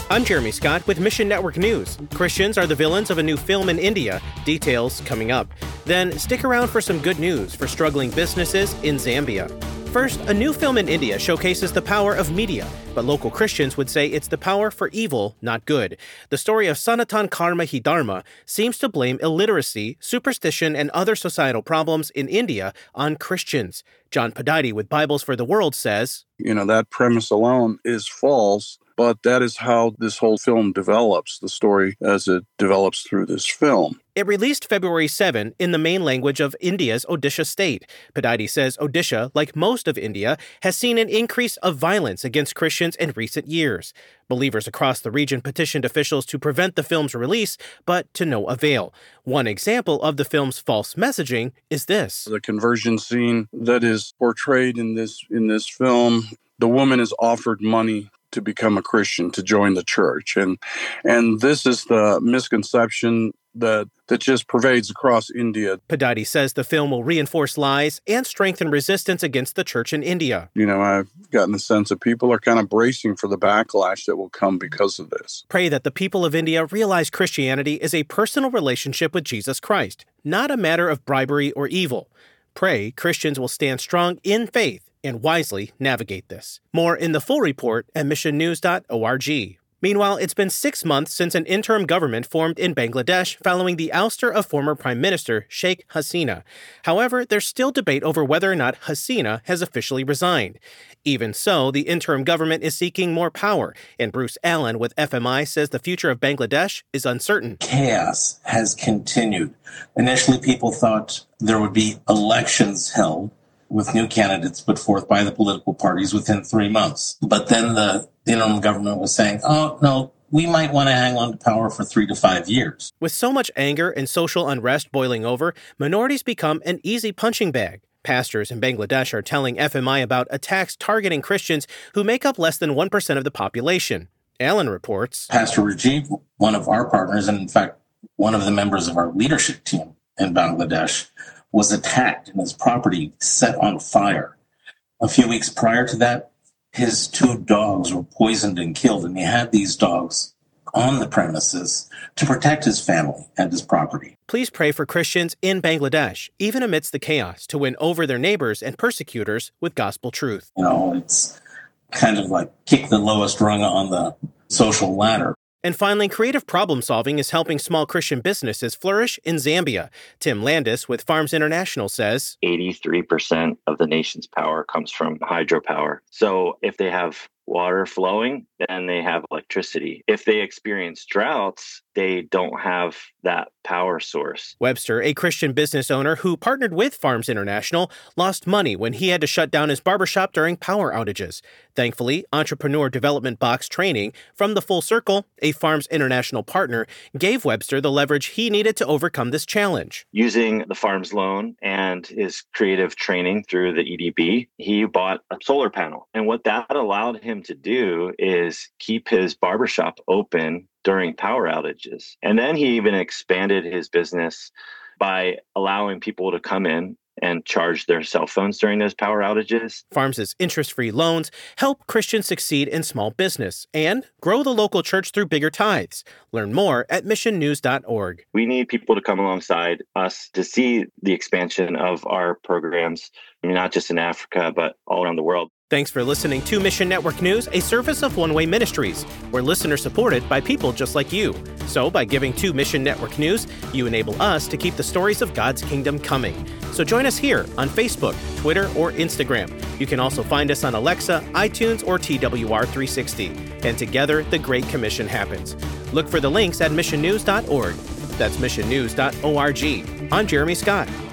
I'm Jeremy Scott with Mission Network News. Christians are the villains of a new film in India. Details coming up. Then stick around for some good news for struggling businesses in Zambia. First, a new film in India showcases the power of media, but local Christians would say it's the power for evil, not good. The story of Sanatan Karma Hi Dharma seems to blame illiteracy, superstition, and other societal problems in India on Christians. John Podide with Bibles for the World says, that premise alone is false, but that is how this whole film develops, the story as it develops through this film. It released February 7 in the main language of India's Odisha state. Podide says Odisha, like most of India, has seen an increase of violence against Christians in recent years. Believers across the region petitioned officials to prevent the film's release, but to no avail. One example of the film's false messaging is this. The conversion scene that is portrayed in this film, the woman is offered money to become a Christian, to join the church. And this is the misconception that just pervades across India. Podide says the film will reinforce lies and strengthen resistance against the church in India. I've gotten the sense that people are kind of bracing for the backlash that will come because of this. Pray that the people of India realize Christianity is a personal relationship with Jesus Christ, not a matter of bribery or evil. Pray Christians will stand strong in faith and wisely navigate this. More in the full report at missionnews.org. Meanwhile, it's been 6 months since an interim government formed in Bangladesh following the ouster of former Prime Minister Sheikh Hasina. However, there's still debate over whether or not Hasina has officially resigned. Even so, the interim government is seeking more power, and Bruce Allen with FMI says the future of Bangladesh is uncertain. Chaos has continued. Initially, people thought there would be elections held with new candidates put forth by the political parties within 3 months. But then the interim government was saying, oh, no, we might want to hang on to power for 3 to 5 years. With so much anger and social unrest boiling over, minorities become an easy punching bag. Pastors in Bangladesh are telling FMI about attacks targeting Christians who make up less than 1% of the population. Allen reports, Pastor Rajiv, one of our partners, and in fact, one of the members of our leadership team in Bangladesh, was attacked and his property set on fire. A few weeks prior to that, his 2 dogs were poisoned and killed, and he had these dogs on the premises to protect his family and his property. Please pray for Christians in Bangladesh, even amidst the chaos, to win over their neighbors and persecutors with gospel truth. It's kind of like kick the lowest rung on the social ladder. And finally, creative problem solving is helping small Christian businesses flourish in Zambia. Tim Landis with Farms International says, 83% of the nation's power comes from hydropower. So if they have water flowing, then they have electricity. If they experience droughts, they don't have that power source. Webster, a Christian business owner who partnered with Farms International, lost money when he had to shut down his barbershop during power outages. Thankfully, Entrepreneur Development Box Training from the Full Circle, a Farms International partner, gave Webster the leverage he needed to overcome this challenge. Using the farm's loan and his creative training through the EDB, he bought a solar panel. And what that allowed him to do is keep his barbershop open during power outages. And then he even expanded his business by allowing people to come in and charge their cell phones during those power outages. Farms' interest-free loans help Christians succeed in small business and grow the local church through bigger tithes. Learn more at missionnews.org. We need people to come alongside us to see the expansion of our programs, not just in Africa, but all around the world. Thanks for listening to Mission Network News, a service of One Way Ministries. We're listener-supported by people just like you. So by giving to Mission Network News, you enable us to keep the stories of God's kingdom coming. So join us here on Facebook, Twitter, or Instagram. You can also find us on Alexa, iTunes, or TWR360. And together, the Great Commission happens. Look for the links at missionnews.org. That's missionnews.org. I'm Jeremy Scott.